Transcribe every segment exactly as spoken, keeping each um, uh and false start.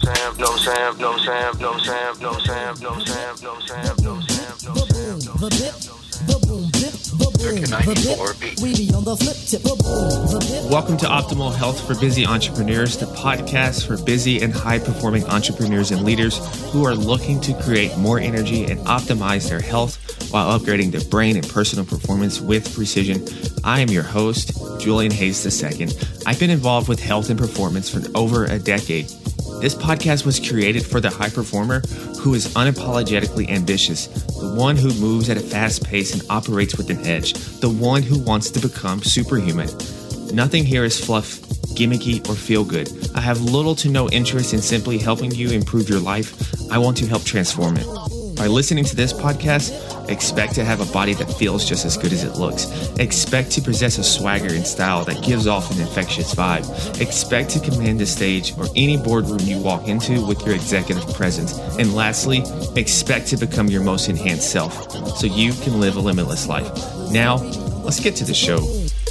Sam, no Sam, no Sam, no Sam, no Sam, no Sam, no Sam, no Sam, no Sam, no Sam. Welcome to Optimal Health for Busy Entrepreneurs, the podcast for busy and high-performing entrepreneurs and leaders who are looking to create more energy and optimize their health while upgrading their brain and personal performance with precision. I am your host, Julian Hayes the Second. I've been involved with health and performance for over a decade. This podcast was created for the high performer who is unapologetically ambitious, the one who moves at a fast pace and operates with an edge, the one who wants to become superhuman. Nothing here is fluff, gimmicky, or feel good. I have little to no interest in simply helping you improve your life. I want to help transform it. By listening to this podcast, expect to have a body that feels just as good as it looks. Expect to possess a swagger and style that gives off an infectious vibe. Expect to command the stage or any boardroom you walk into with your executive presence. And lastly, expect to become your most enhanced self so you can live a limitless life. Now, let's get to the show.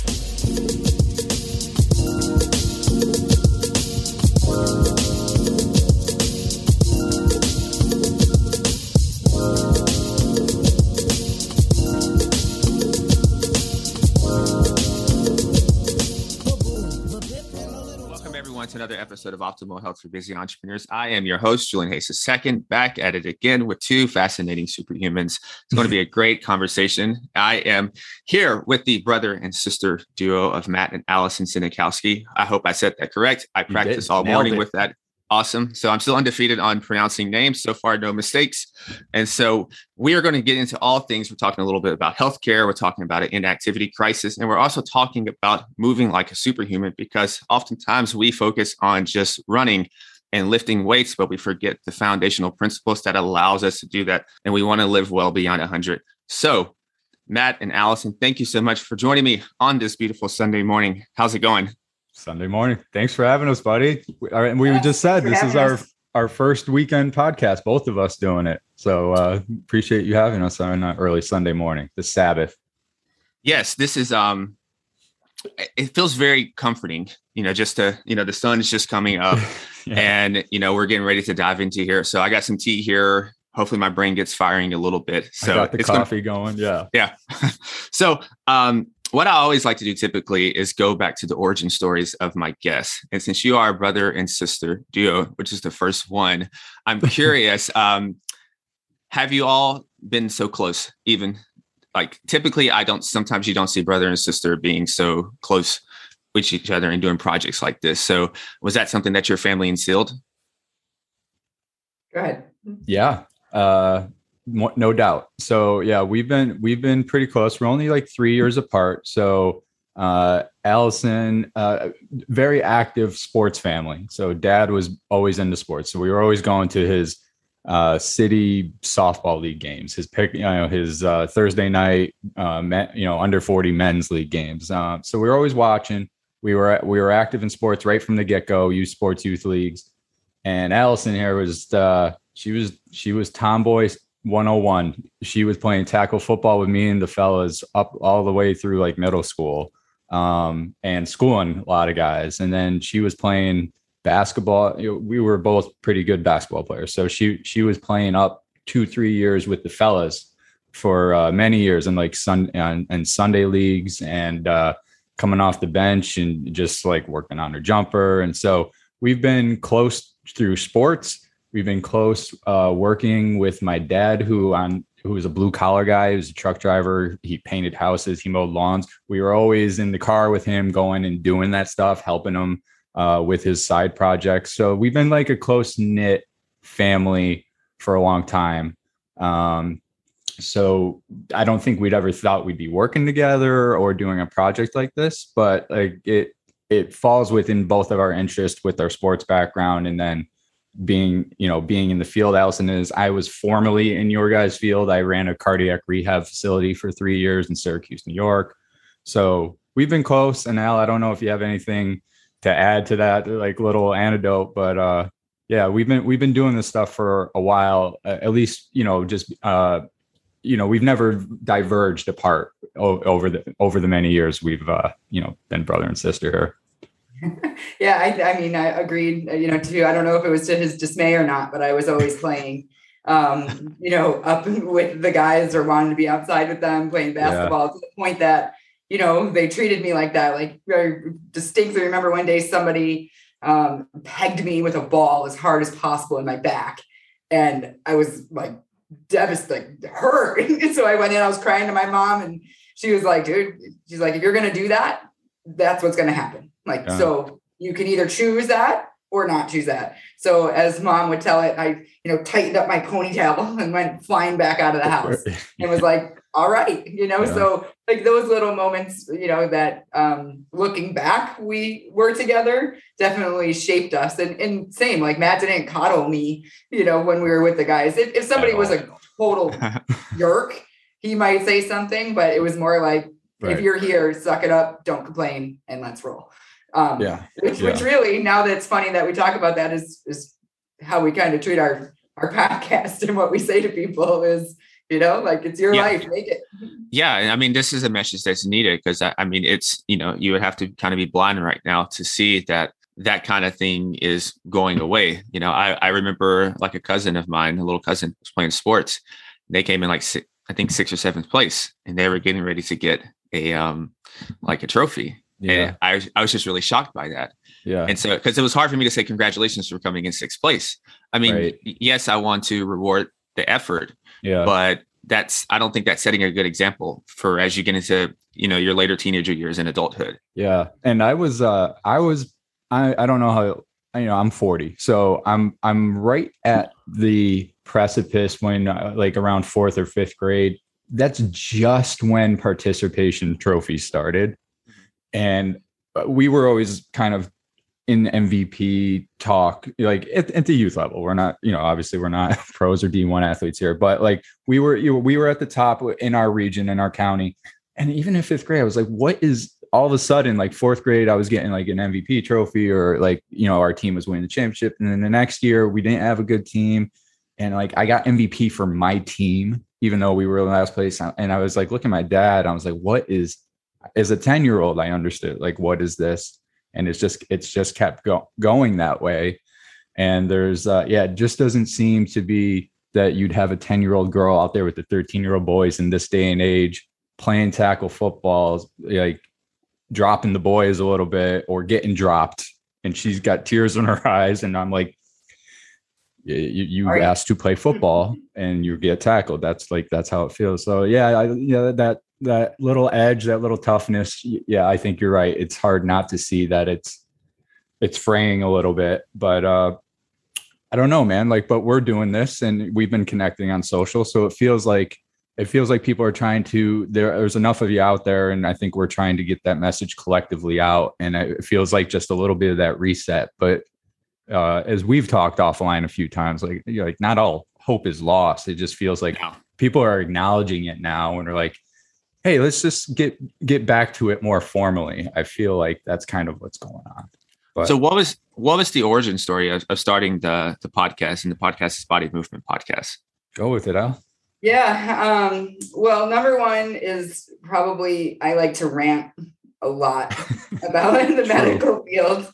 Another episode of Optimal Health for Busy Entrepreneurs. I am your host, Julian Hayes the Second, back at it again with two fascinating superhumans. It's going to be a great conversation. I am here with the brother and sister duo of Matt and Allison Sinikowski. I hope I said that correct. I practiced all morning with that. Awesome. So I'm still undefeated on pronouncing names. So far, no mistakes. And so we are going to get into all things. We're talking a little bit about healthcare. We're talking about an inactivity crisis. And we're also talking about moving like a superhuman, because oftentimes we focus on just running and lifting weights, but we forget the foundational principles that allows us to do that. And we want to live well beyond one hundred. So Matt and Allison, thank you so much for joining me on this beautiful Sunday morning. How's it going? Sunday morning. Thanks for having us, buddy. We, we yes, just said this is our, us. our first weekend podcast, both of us doing it. So uh, appreciate you having us on an early Sunday morning, the Sabbath. Yes, this is, um, it feels very comforting, you know, just to, you know, the sun is just coming up yeah. and, you know, we're getting ready to dive into here. So I got some tea here. Hopefully my brain gets firing a little bit. So I got the it's coffee gonna, going. Yeah. Yeah. so, um, what I always like to do typically is go back to the origin stories of my guests. And since you are a brother and sister duo, which is the first one, I'm curious, um, have you all been so close? Even like typically I don't, sometimes you don't see brother and sister being so close with each other and doing projects like this. So was that something that your family instilled? Go ahead. Yeah. Uh, No doubt. So yeah, we've been we've been pretty close. We're only like three years apart. So uh, Allison, uh, very active sports family. So dad was always into sports. So we were always going to his uh, city softball league games, his pick, you know, his uh, Thursday night, uh, men, you know, under forty men's league games. Uh, so we were always watching. We were we were active in sports right from the get go. Youth sports, youth leagues, and Allison here was uh, she was she was tomboy one oh one. She was playing tackle football with me and the fellas up all the way through like middle school, um, and schooling a lot of guys. And then she was playing basketball. You know, we were both pretty good basketball players. So she, she was playing up two, three years with the fellas for uh, many years, and like sun and, and Sunday leagues, and uh, coming off the bench and just like working on her jumper. And so we've been close through sports. We've been close uh, working with my dad, who on who was a blue collar guy. He was a truck driver. He painted houses. He mowed lawns. We were always in the car with him, going and doing that stuff, helping him uh, with his side projects. So we've been like a close knit family for a long time. Um, so I don't think we'd ever thought we'd be working together or doing a project like this, but like it it falls within both of our interests with our sports background, and then being, you know, being in the field. Allison is, I was formerly in your guys' field. I ran a cardiac rehab facility for three years in Syracuse, New York. So we've been close. And Al, I don't know if you have anything to add to that, like little anecdote, but uh, yeah, we've been, we've been doing this stuff for a while, uh, at least, you know, just, uh, you know, we've never diverged apart o- over the, over the many years we've, uh, you know, been brother and sister here. Yeah, I, I mean, I agreed, you know, too. I don't know if it was to his dismay or not, but I was always playing, um, you know, up with the guys or wanting to be outside with them playing basketball yeah. to the point that, you know, they treated me like that. Like I distinctly remember one day somebody um, pegged me with a ball as hard as possible in my back. And I was like devastated, like, hurt. And so I went in, I was crying to my mom and she was like, dude, she's like, if you're going to do that, that's what's going to happen. Like, yeah. so you can either choose that or not choose that. So as mom would tell it, I, you know, tightened up my ponytail and went flying back out of the house and was like, all right, you know, yeah. so like those little moments, you know, that um, looking back, we were together definitely shaped us. And, and same, like Matt didn't coddle me, you know, when we were with the guys. If, if somebody was a total jerk, he might say something, but it was more like, right. if you're here, suck it up, don't complain, and let's roll. Um, yeah. Which, yeah. which really, now that it's funny that we talk about that, is is how we kind of treat our our podcast and what we say to people is, you know, like it's your yeah. life, make it. Yeah, I mean, this is a message that's needed because I, I mean, it's, you know, you would have to kind of be blind right now to see that that kind of thing is going away. You know, I I remember like a cousin of mine, a little cousin, was playing sports. They came in like six, I think sixth or seventh place, and they were getting ready to get a um like a trophy. Yeah. And I was I was just really shocked by that. Yeah. And so because it was hard for me to say congratulations for coming in sixth place. I mean, right. yes, I want to reward the effort. Yeah. But that's I don't think that's setting a good example for as you get into, you know, your later teenager years and adulthood. Yeah. And I was uh I was I I don't know how you know, I'm forty. So I'm I'm right at the precipice when uh, like around fourth or fifth grade. That's just when participation trophies started. And we were always kind of in M V P talk, like at, at the youth level. We're not, you know, obviously we're not pros or D one athletes here, but like we were, you know, we were at the top in our region, in our county. And even in fifth grade, I was like, what is all of a sudden, like fourth grade, I was getting like an M V P trophy, or like, you know, our team was winning the championship. And then the next year we didn't have a good team. And like, I got M V P for my team, even though we were in last place. And I was like, looking at my dad, I was like, what is, as a ten year old, I understood like, what is this? And it's just, it's just kept go- going that way. And there's, uh, yeah, it just doesn't seem to be that you'd have a ten year old girl out there with the thirteen year old boys in this day and age playing tackle football, like dropping the boys a little bit or getting dropped. And she's got tears in her eyes. And I'm like, you, you asked to play football and you get tackled. That's like, that's how it feels. So yeah, I, yeah, that, that little edge, that little toughness. Yeah, I think you're right. It's hard not to see that it's, it's fraying a little bit, but uh, I don't know, man, like, but we're doing this and we've been connecting on social. So it feels like, it feels like people are trying to, there, there's enough of you out there. And I think we're trying to get that message collectively out. And it feels like just a little bit of that reset. But uh, as we've talked offline a few times, like, you know, like not all hope is lost. It just feels like no. people are acknowledging it now and are like, hey, let's just get get back to it more formally. I feel like that's kind of what's going on. But, so what was what was the origin story of, of starting the the podcast, and the podcast is Body Movement Podcast? Go with it, Al. Yeah. Um, well, number one is probably I like to rant a lot about the medical field.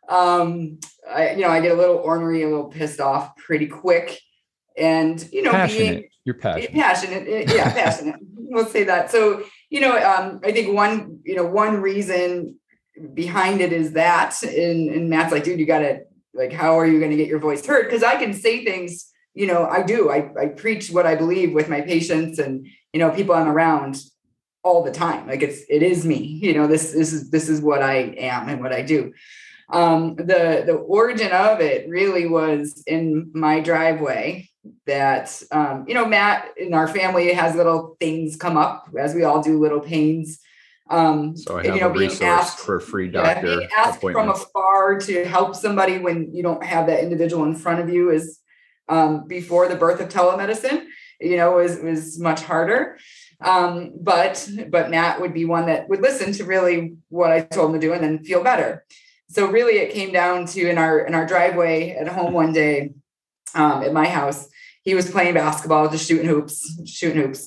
Um, I, you know, I get a little ornery, a little pissed off pretty quick. And, you know, passionate. being You're passionate. Passionate. Yeah, passionate. We'll say that. So, you know, um, I think one, you know, one reason behind it is that, and, and Matt's like, dude, you got to, like, how are you going to get your voice heard? Because I can say things, you know, I do. I, I preach what I believe with my patients and, you know, people I'm around all the time. Like it's, it is me, you know, this, this is, this is what I am and what I do. Um, the, the origin of it really was in my driveway that, um, you know, Matt in our family has little things come up as we all do, little pains. Um, so I have you know, a resource asked, for a free doctor yeah, being asked from afar to help somebody when you don't have that individual in front of you is, um, before the birth of telemedicine, you know, was, was much harder. Um, but, but Matt would be one that would listen to really what I told him to do and then feel better. So really it came down to in our, in our driveway at home one day, um, at my house, he was playing basketball, just shooting hoops, shooting hoops.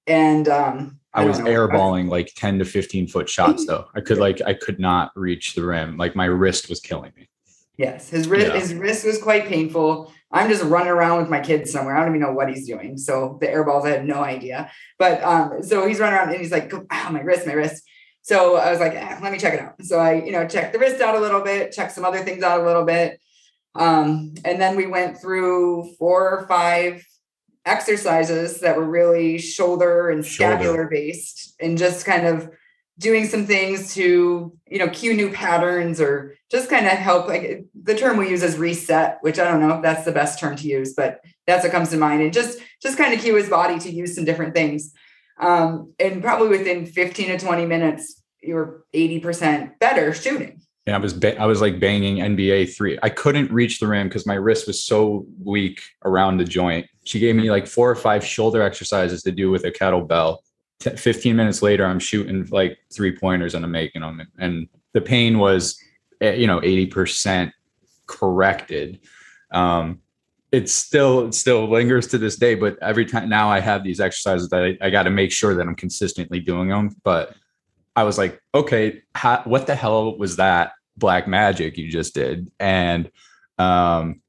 And um, I, I was know. airballing like ten to fifteen foot shots though. I could like, I could not reach the rim. Like my wrist was killing me. Yes. His wrist, Yeah. his wrist was quite painful. I'm just running around with my kids somewhere. I don't even know what he's doing. So the air balls, I had no idea. But um, so he's running around and he's like, oh, my wrist, my wrist. So I was like, eh, let me check it out. So I, you know, checked the wrist out a little bit, checked some other things out a little bit. Um, and then we went through four or five exercises that were really shoulder and scapular shoulder. based, and just kind of doing some things to, you know, cue new patterns or just kind of help. Like the term we use is reset, which I don't know if that's the best term to use, but that's what comes to mind. And just, just kind of cue his body to use some different things. Um, and probably within fifteen to twenty minutes, you were eighty percent better shooting. And I was, ba- I was like banging N B A three. I couldn't reach the rim because my wrist was so weak around the joint. She gave me like four or five shoulder exercises to do with a kettlebell. T- fifteen minutes later, I'm shooting like three pointers and I'm making them. And the pain was, you know, eighty percent corrected. Um, it's still, it still lingers to this day, but every time now I have these exercises that I, I got to make sure that I'm consistently doing them. But I was like, okay, how, what the hell was that black magic you just did? And, um,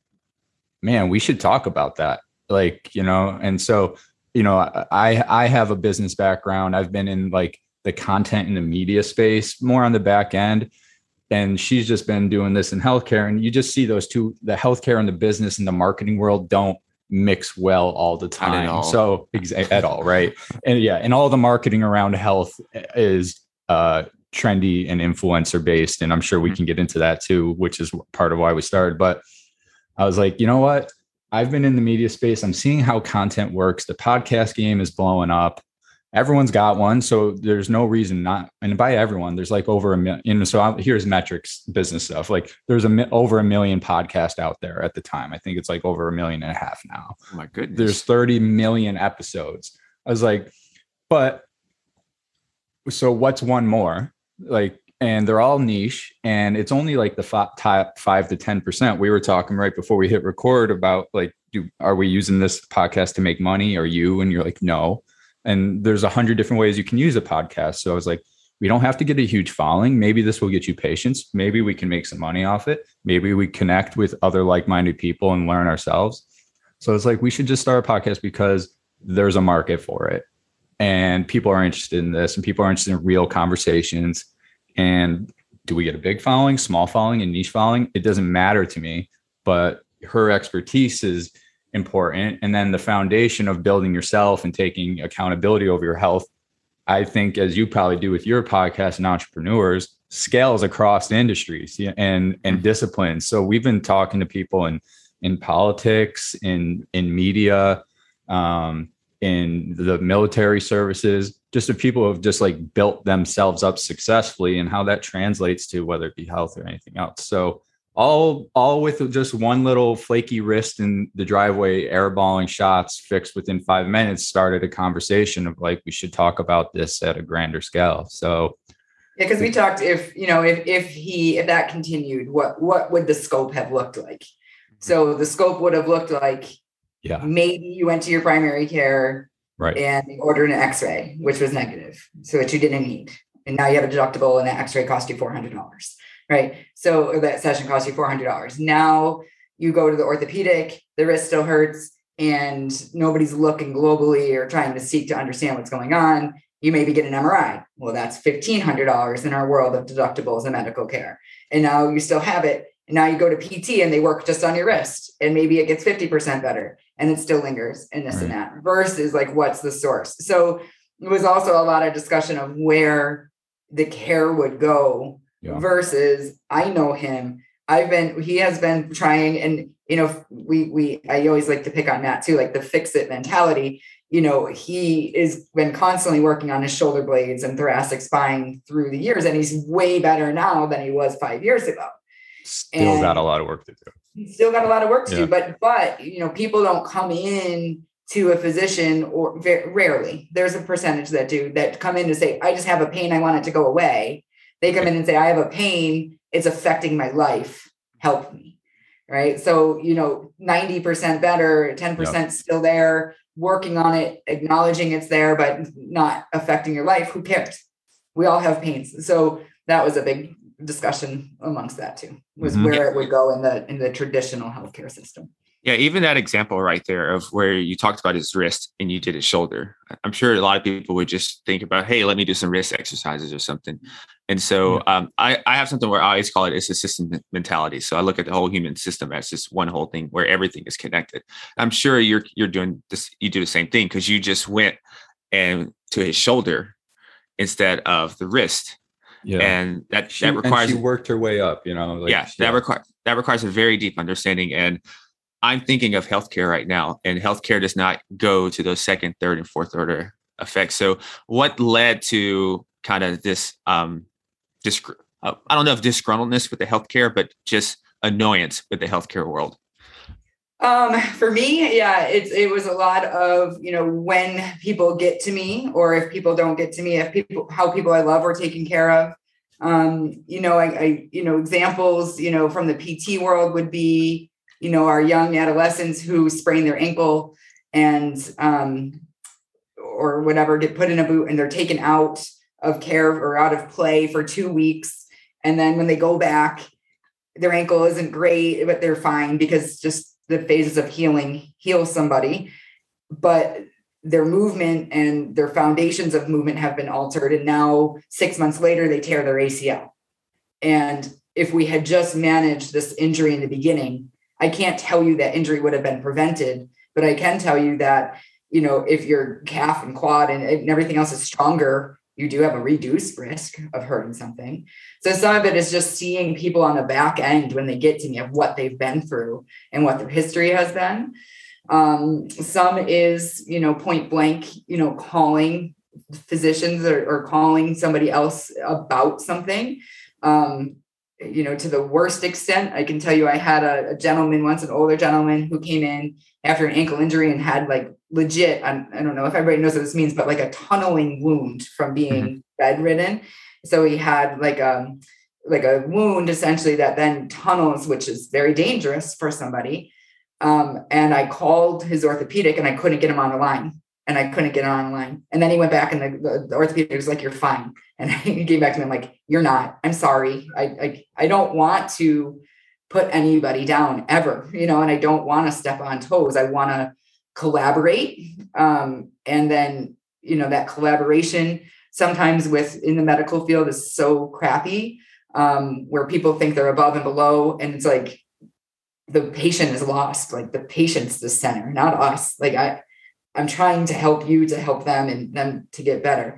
man, we should talk about that. Like, you know, and so, you know, I, I have a business background. I've been in like the content and the media space more on the back end. And she's just been doing this in healthcare. And you just see those two, the healthcare and the business and the marketing world don't mix well all the time. All. So exa- at all. Right. And yeah. And all the marketing around health is uh, trendy and influencer based. And I'm sure we can get into that too, which is part of why we started. But I was like, you know what? I've been in the media space. I'm seeing how content works. The podcast game is blowing up. Everyone's got one. So there's no reason not. And by everyone, there's like over a million. So I'm, here's metrics, business stuff. Like there's a over a million podcasts out there at the time. I think it's like over a million and a half now. Oh my goodness. There's thirty million episodes. I was like, but so what's one more? Like, and they're all niche, and it's only like the f- top five to ten percent. We were talking right before we hit record about like, do are we using this podcast to make money? Or you? And you're like, no. And there's a hundred different ways you can use a podcast. So I was like, we don't have to get a huge following. Maybe this will get you patience. Maybe we can make some money off it. Maybe we connect with other like-minded people and learn ourselves. So it's like, we should just start a podcast because there's a market for it. And people are interested in this, and people are interested in real conversations. And do we get a big following, small following, and niche following? It doesn't matter to me, but her expertise is important. And then the foundation of building yourself and taking accountability over your health, I think, as you probably do with your podcast and entrepreneurs, scales across industries and, and disciplines. So we've been talking to people in, in politics, in, in media, um, in the military services, just the people who have just like built themselves up successfully, and how that translates to whether it be health or anything else. So all, all with just one little flaky wrist in the driveway, airballing shots fixed within five minutes, started a conversation of like, we should talk about this at a grander scale. So yeah, because we talked if, you know, if, if he, if that continued, what, what would the scope have looked like? So the scope would have looked like, yeah, maybe you went to your primary care, right, and they ordered an x-ray, which was negative, so that you didn't need. And now you have a deductible, and that x-ray cost you four hundred dollars, right? So that session cost you four hundred dollars. Now you go to the orthopedic, the wrist still hurts, and nobody's looking globally or trying to seek to understand what's going on. You maybe get an M R I. Well, that's fifteen hundred dollars in our world of deductibles and medical care. And now you still have it. And now you go to P T and they work just on your wrist, and maybe it gets fifty percent better, and it still lingers and this right. and that, versus like, what's the source? So it was also a lot of discussion of where the care would go yeah. versus I know him. I've been, he has been trying, and, you know, we, we, I always like to pick on Matt too, like the fix it mentality. You know, he is been constantly working on his shoulder blades and thoracic spine through the years, and he's way better now than he was five years ago. Still and got a lot of work to do. He's still got a lot of work to yeah. do, but, but, you know, people don't come in to a physician, or very rarely. There's a percentage that do, that come in to say, I just have a pain, I want it to go away. They come in and say, I have a pain, it's affecting my life, help me. Right. So, you know, ninety percent better, ten percent yep. still there. working on it, acknowledging it's there, but not affecting your life, who cares? We all have pains. So that was a big discussion amongst that too, was mm-hmm. where it would go in the in the traditional healthcare system. Yeah, even that example right there of where you talked about his wrist and you did his shoulder. I'm sure a lot of people would just think about, hey, let me do some wrist exercises or something. And so um, I, I have something where I always call it it's a system mentality. So I look at the whole human system as just one whole thing where everything is connected. I'm sure you're you're doing this, you do the same thing because you just went and to his shoulder instead of the wrist. Yeah. And that, she, that requires and she worked her way up, you know. Like, yeah, yeah, that requires that requires a very deep understanding. And I'm thinking of healthcare right now, and healthcare does not go to those second, third, and fourth order effects. So what led to kind of this, um, dis- uh, I don't know if disgruntledness with the healthcare, but just annoyance with the healthcare world? Um, for me, yeah, it's, it was a lot of, you know, when people get to me, or if people don't get to me, if people, how people I love are taken care of. Um, you know, I, I, you know, examples, you know, from the P T world would be, you know, our young adolescents who sprain their ankle and, um, or whatever, get put in a boot and they're taken out of care or out of play for two weeks. And then when they go back, their ankle isn't great, but they're fine because just the phases of healing heal somebody, but their movement and their foundations of movement have been altered. And now six months later, they tear their A C L. And if we had just managed this injury in the beginning, I can't tell you that injury would have been prevented, but I can tell you that, you know, if your calf and quad and, and everything else is stronger, you do have a reduced risk of hurting something. So some of it is just seeing people on the back end when they get to me of what they've been through and what their history has been. Um, some is, you know, point blank, you know, calling physicians or, or calling somebody else about something. Um, you know, to the worst extent, I can tell you, I had a, a gentleman once, an older gentleman who came in after an ankle injury and had like legit, I, I don't know if everybody knows what this means, but like a tunneling wound from being mm-hmm. bedridden. So he had like a, like a wound essentially that then tunnels, which is very dangerous for somebody. Um, and I called his orthopedic and I couldn't get him on the line. And I couldn't get on the line. And then he went back and the, the, the orthopedic was like, you're fine. And he came back to me, I'm like, you're not, I'm sorry. I, I, I don't want to put anybody down ever, you know, and I don't want to step on toes. I want to collaborate. Um, and then, you know, that collaboration sometimes with in the medical field is so crappy, um, where people think they're above and below. And it's like, the patient is lost. Like the patient's the center, not us. Like I, I'm trying to help you to help them and them to get better.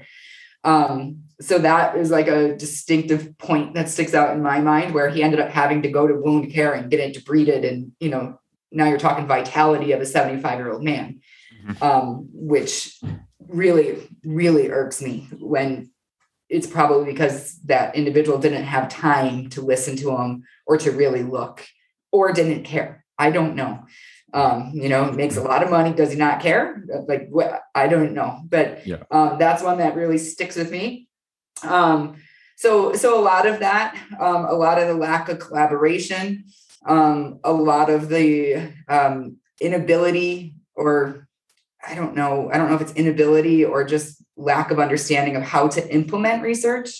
Um, so that is like a distinctive point that sticks out in my mind, where he ended up having to go to wound care and get it debrided. And, you know, now you're talking vitality of a seventy-five year old man, mm-hmm. um, which really, really irks me when it's probably because that individual didn't have time to listen to him or to really look or didn't care. I don't know. Um, you know, makes a lot of money. Does he not care? Like, what? I don't know, but yeah. um, that's one that really sticks with me. Um, so, so a lot of that, um, a lot of the lack of collaboration, um, a lot of the um, inability, or I don't know, I don't know if it's inability or just lack of understanding of how to implement research,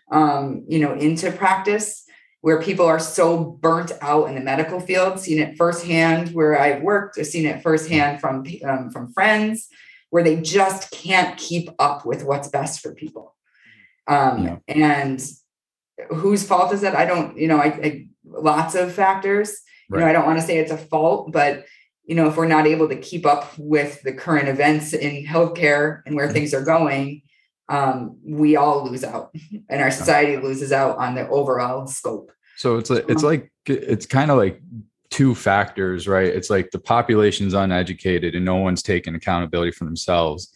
um, you know, into practice, where people are so burnt out in the medical field. Seen it firsthand where I've worked. I've seen it firsthand from, um, from friends, where they just can't keep up with what's best for people. Um, yeah. And whose fault is that? I don't, you know, I, I lots of factors, right. You know, I don't want to say it's a fault, but, you know, if we're not able to keep up with the current events in healthcare and where mm-hmm. things are going, um, we all lose out, and our society loses out on the overall scope. So it's like, it's like, it's kind of like two factors, right? It's like the population's uneducated and no one's taking accountability for themselves.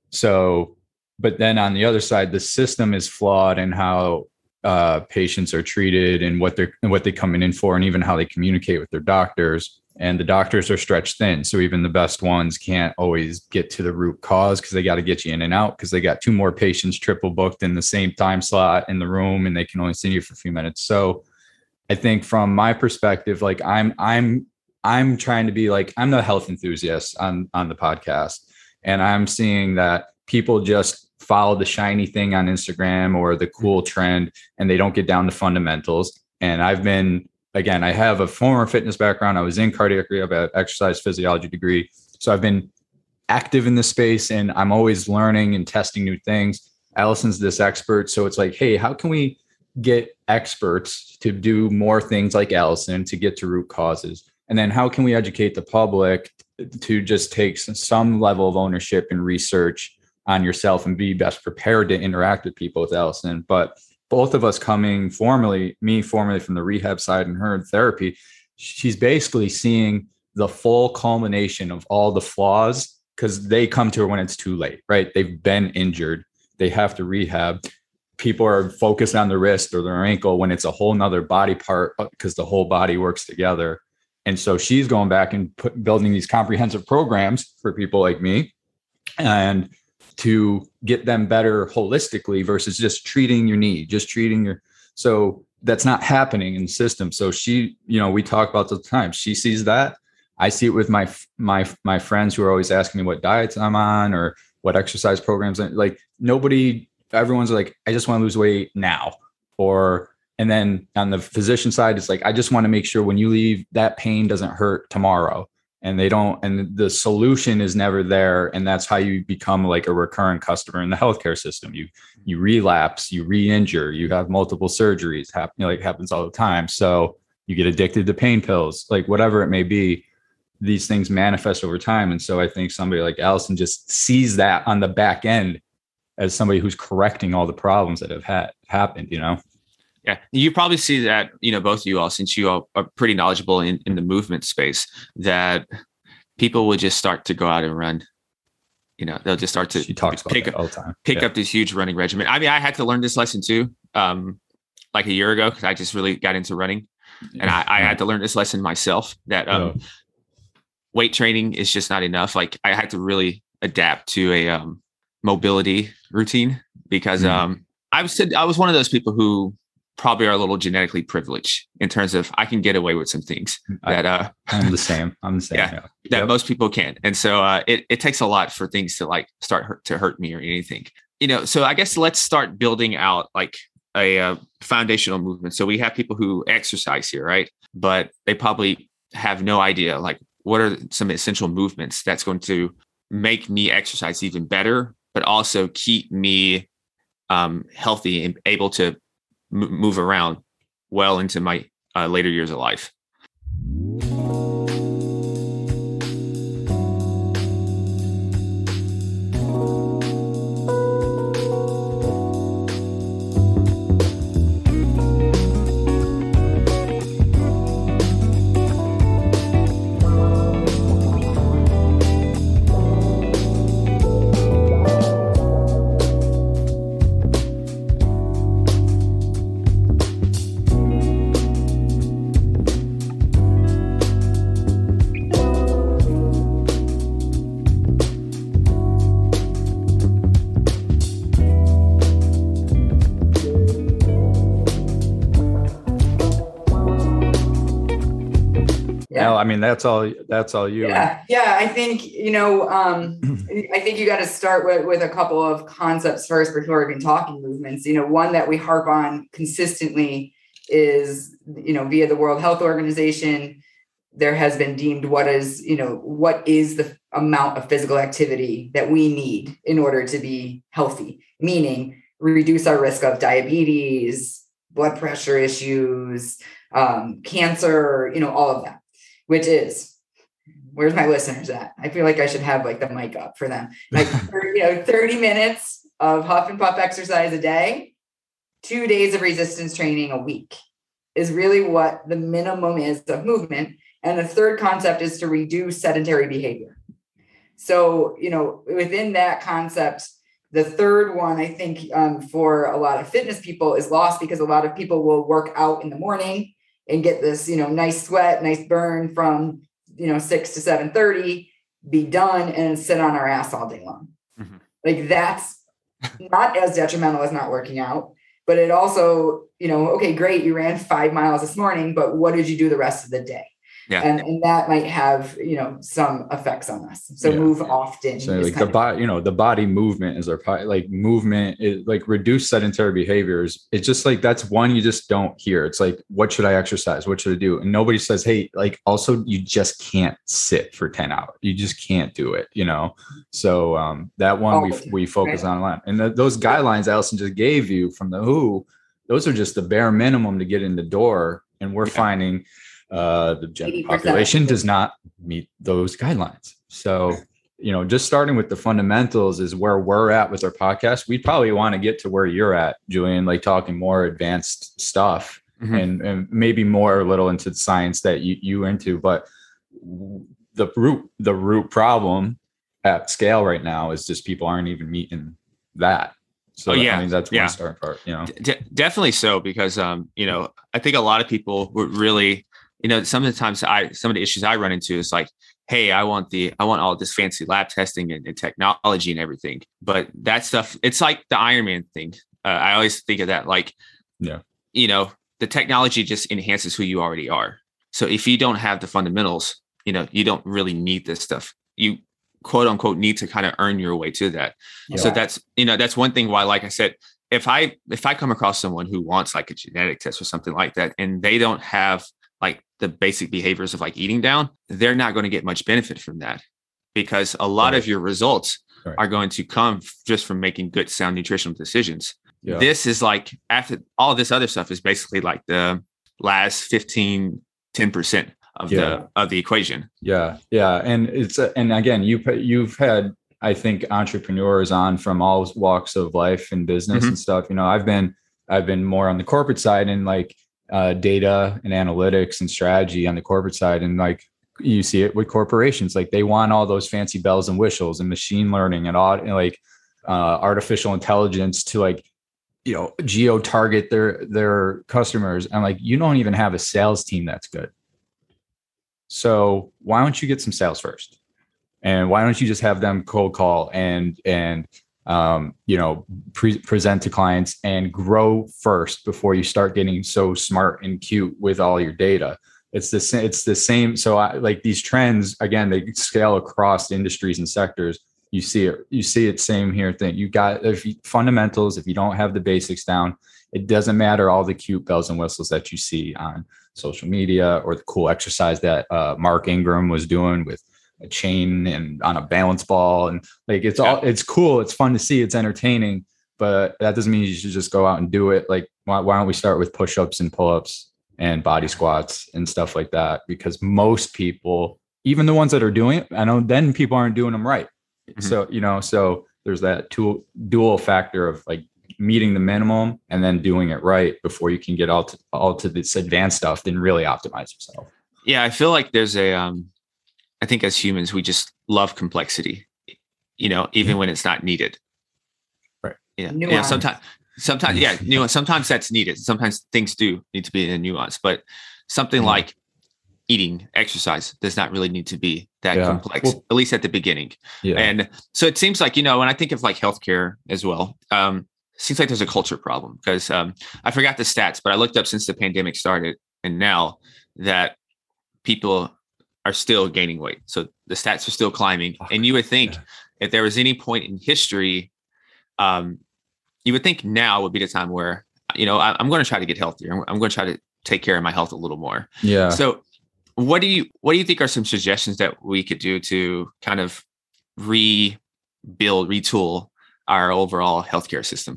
So, but then on the other side, the system is flawed in how uh, patients are treated and what they're, and what they're coming in for, and even how they communicate with their doctors. And the doctors are stretched thin. So even the best ones can't always get to the root cause, because they got to get you in and out, because they got two more patients triple booked in the same time slot in the room, and they can only see you for a few minutes. So I think from my perspective, like I'm, I'm I'm trying to be like, I'm the health enthusiast on, on the podcast. And I'm seeing that people just follow the shiny thing on Instagram or the cool trend, and they don't get down to fundamentals. And I've been, again, I have a former fitness background. I was in cardiac rehab, an exercise physiology degree. So I've been active in this space, and I'm always learning and testing new things. Allison's this expert. So it's like, hey, how can we get experts to do more things like Allison to get to root causes? And then how can we educate the public to just take some level of ownership and research on yourself and be best prepared to interact with people with Allison? But both of us coming formally, me formally from the rehab side and her in therapy, she's basically seeing the full culmination of all the flaws, because they come to her when it's too late, right? They've been injured. They have to rehab. People are focused on the wrist or their ankle when it's a whole nother body part, because the whole body works together. And so she's going back and put, building these comprehensive programs for people like me, and to get them better holistically versus just treating your knee, just treating your, so that's not happening in the system. So she, you know, we talk about the time, she sees that. I see it with my, my, my friends who are always asking me what diets I'm on or what exercise programs. Like nobody, everyone's like, I just want to lose weight now. Or, and then on the physician side, it's like, I just want to make sure when you leave, that pain doesn't hurt tomorrow. And they don't, and the solution is never there. And that's how you become like a recurrent customer in the healthcare system. You, you relapse, you re-injure, you have multiple surgeries, happen, you know, like happens all the time. So you get addicted to pain pills, like whatever it may be, these things manifest over time. And so I think somebody like Allison just sees that on the back end as somebody who's correcting all the problems that have had happened, you know? Yeah, you probably see that, you know, both of you all, since you all are pretty knowledgeable in, in the movement space, that people would just start to go out and run. You know, they'll just start to she talks pick about up all the time. pick yeah. up this huge running regimen. I mean, I had to learn this lesson too, um, like a year ago, because I just really got into running, and I, I had to learn this lesson myself that um, yeah. weight training is just not enough. Like I had to really adapt to a um, mobility routine, because mm. um, I was I was one of those people who probably are a little genetically privileged in terms of I can get away with some things that uh I'm the same. I'm the same. Yeah, yeah. that Yep. most people can't. And so uh, it, it takes a lot for things to like start hurt, to hurt me or anything, you know? So I guess let's start building out like a uh, foundational movement. So we have people who exercise here, right? But they probably have no idea, like, what are some essential movements that's going to make me exercise even better, but also keep me um, healthy and able to move around well into my uh, later years of life. No, I mean, that's all, that's all you. Yeah. Yeah. I think, you know, um, I think you got to start with, with a couple of concepts first before we can talking movements. You know, one that we harp on consistently is, you know, via the World Health Organization, there has been deemed what is, you know, what is the amount of physical activity that we need in order to be healthy, meaning reduce our risk of diabetes, blood pressure issues, um, cancer, you know, all of that. Which is, where's my listeners at? I feel like I should have like the mic up for them. Like, you know, thirty minutes of huff and puff exercise a day, two days of resistance training a week is really what the minimum is of movement. And the third concept is to reduce sedentary behavior. So, you know, within that concept, the third one, I think um, for a lot of fitness people is lost, because a lot of people will work out in the morning and get this, you know, nice sweat, nice burn from, you know, six to seven thirty, be done and sit on our ass all day long. Mm-hmm. Like that's not as detrimental as not working out, but it also, you know, okay, great. You ran five miles this morning, but what did you do the rest of the day? Yeah. And, and that might have, you know, some effects on us. So Yeah. move often. So is like the kind of- body, you know, the body movement is our pi- like movement is like reduced sedentary behaviors. It's just like, that's one you just don't hear. It's like, what should I exercise? What should I do? And nobody says, hey, like also you just can't sit for ten hours. You just can't do it, you know? So um, that one All we, the time, we focus right? on a lot. And th- those guidelines Allison just gave you from the W H O, those are just the bare minimum to get in the door. And we're Yeah. finding uh, the general eighty percent. population does not meet those guidelines. So, you know, just starting with the fundamentals is where we're at with our podcast. We probably want to get to where you're at, Julian, like talking more advanced stuff Mm-hmm. and, and maybe more a little into the science that you, you into, but the root, the root problem at scale right now is just people aren't even meeting that. So Oh, yeah. I mean, that's Yeah. one start part, you know. De- definitely so, because um, you know, I think a lot of people would really, you know, some of the times I some of the issues I run into is like, hey, I want the I want all this fancy lab testing and, and technology and everything, but that stuff, it's like the Iron Man thing. Uh, I always think of that, like, Yeah. you know, the technology just enhances who you already are. So if you don't have the fundamentals, you know, you don't really need this stuff. You quote unquote need to kind of earn your way to that. Yeah. So that's, you know, that's one thing why, like I said, if I if I come across someone who wants like a genetic test or something like that, and they don't have like the basic behaviors of like eating down, they're not going to get much benefit from that, because a lot Right. of your results Right. are going to come just from making good, sound nutritional decisions. Yeah. This is like, after all this other stuff is basically like the last fifteen, ten percent of Yeah. the of the equation. Yeah, yeah, and it's and again, you you've had, I think, entrepreneurs on from all walks of life and business Mhm. and stuff. You know, I've been I've been more on the corporate side and like uh, data and analytics and strategy on the corporate side, and like you see it with corporations, like they want all those fancy bells and whistles and machine learning and all, and like uh, artificial intelligence to like, you know, geo target their their customers. And like, you don't even have a sales team that's good. So why don't you get some sales first? And why don't you just have them cold call and, and, um, you know, pre- present to clients and grow first before you start getting so smart and cute with all your data. It's the same, it's the same. So I like these trends, again, they scale across industries and sectors. You see it, you see it same here thing. You got, if you, fundamentals, if you don't have the basics down, it doesn't matter all the cute bells and whistles that you see on social media or the cool exercise that uh, Mark Ingram was doing with a chain and on a balance ball. And like, it's all, it's cool. It's fun to see. It's entertaining, but that doesn't mean you should just go out and do it. Like, why, why don't we start with push-ups and pull-ups and body squats and stuff like that? Because most people, even the ones that are doing it, I know then people aren't doing them right. Mm-hmm. So, you know, so there's that two, dual factor of like meeting the minimum and then doing it right before you can get all to, all to this advanced stuff, then really optimize yourself. Yeah. I feel like there's a, um, I think as humans, we just love complexity, you know, even when it's not needed. Right. Yeah. Nuance. Yeah. Sometimes, sometimes, yeah, nuance. Sometimes that's needed. Sometimes things do need to be in a nuance, but something mm-hmm. like eating, exercise does not really need to be that yeah. complex, well, at least at the beginning. Yeah. And so it seems like, you know, when I think of like healthcare as well, um, it seems like there's a culture problem because um, I forgot the stats, but I looked up since the pandemic started and now that people are still gaining weight. So the stats are still climbing. And you would think yeah. if there was any point in history, um, you would think now would be the time where, you know, I, I'm going to try to get healthier. I'm, I'm going to try to take care of my health a little more. Yeah. So what do you, what do you think are some suggestions that we could do to kind of rebuild, retool our overall healthcare system?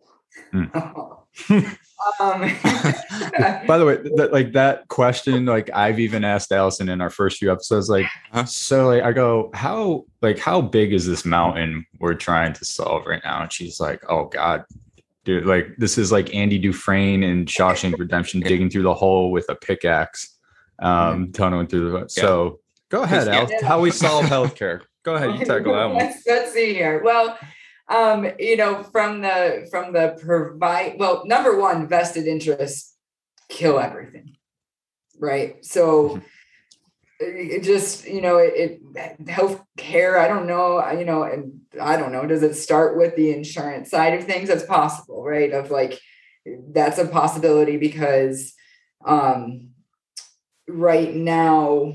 Mm. um, by the way, that, like that question, like I've even asked Allison in our first few episodes, like, huh? so like, I go, how, like, how big is this mountain we're trying to solve right now? And she's like, oh God, dude, like this is like Andy Dufresne in Shawshank Redemption digging through the hole with a pickaxe, um, tunneling through the, yeah. so go ahead, Al, yeah. how we solve healthcare. Go ahead, you tackle that one. Let's, let's see here. Well, Um, you know, from the, from the provide, well, number one, vested interests kill everything. Right. So it just, you know, it, it healthcare, I don't know, you know, and I don't know, does it start with the insurance side of things? That's possible, right? Of like, that's a possibility because, um, right now,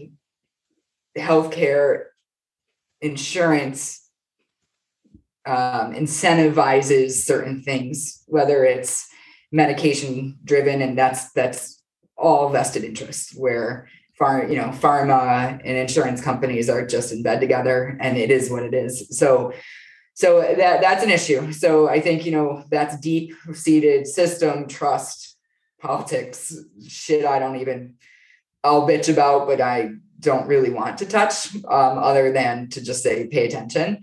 healthcare insurance um, incentivizes certain things, whether it's medication driven, and that's that's all vested interest, where far you know pharma and insurance companies are just in bed together, and it is what it is. So so that that's an issue. So I think you know that's deep seated system, trust, politics, shit I don't even I'll bitch about, but I don't really want to touch, um, other than to just say pay attention.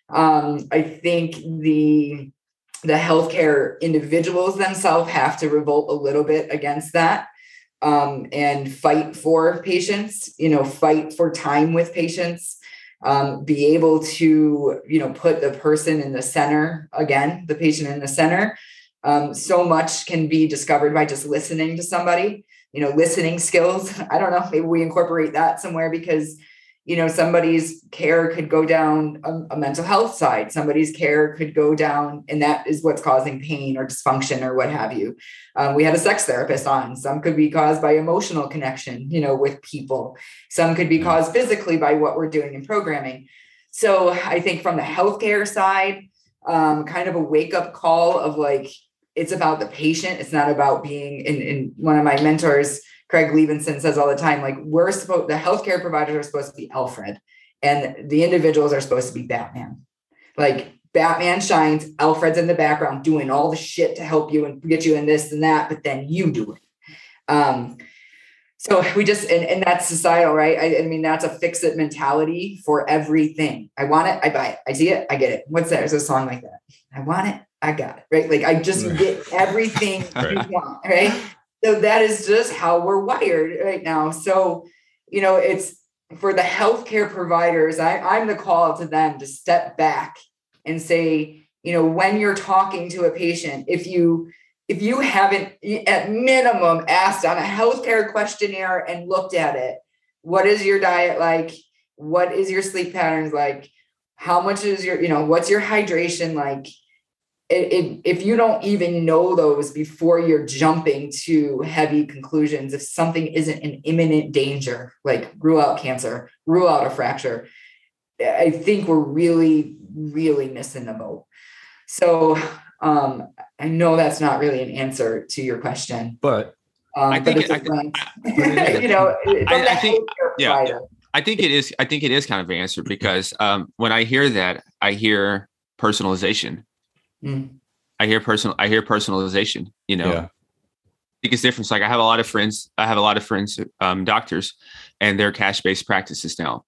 Um, I think the the healthcare individuals themselves have to revolt a little bit against that, um, and fight for patients, you know, fight for time with patients, um, be able to, you know, put the person in the center again, the patient in the center. Um, so much can be discovered by just listening to somebody, you know, listening skills. I don't know, maybe we incorporate that somewhere, because you know, somebody's care could go down a, a mental health side. Somebody's care could go down, and that is what's causing pain or dysfunction or what have you. Um, we had a sex therapist on. Some could be caused by emotional connection, you know, with people. Some could be caused physically by what we're doing in programming. So I think from the healthcare side, um, kind of a wake up call of like, it's about the patient. It's not about being in, in one of my mentors, Craig Levinson, says all the time, like we're supposed, the healthcare providers are supposed to be Alfred and the individuals are supposed to be Batman. Like Batman shines, Alfred's in the background doing all the shit to help you and get you in this and that, but then you do it. Um, so we just, and, and that's societal, right? I, I mean, that's a fix it mentality for everything. I want it, I buy it. I see it, I get it. What's that? There's a song like that. I want it, I got it, right? Like I just get everything you want, right? So that is just how we're wired right now. So, you know, it's for the healthcare providers, I, I'm the call to them to step back and say, you know, when you're talking to a patient, if you if you haven't at minimum asked on a healthcare questionnaire and looked at it, what is your diet like? What is your sleep patterns like? How much is your, you know, what's your hydration like? It, it, if you don't even know those before you're jumping to heavy conclusions, if something isn't an imminent danger, like rule out cancer, rule out a fracture, I think we're really, really missing the boat. So um, I know that's not really an answer to your question, but um, I think, but it, I, you know, I, I think, yeah, provider. I think it is. I think it is kind of an answer, because um, when I hear that, I hear personalization. Mm. I hear personal, I hear personalization, you know, yeah. I think it's different. Like I have a lot of friends, I have a lot of friends, um, doctors, and they're cash-based practices now.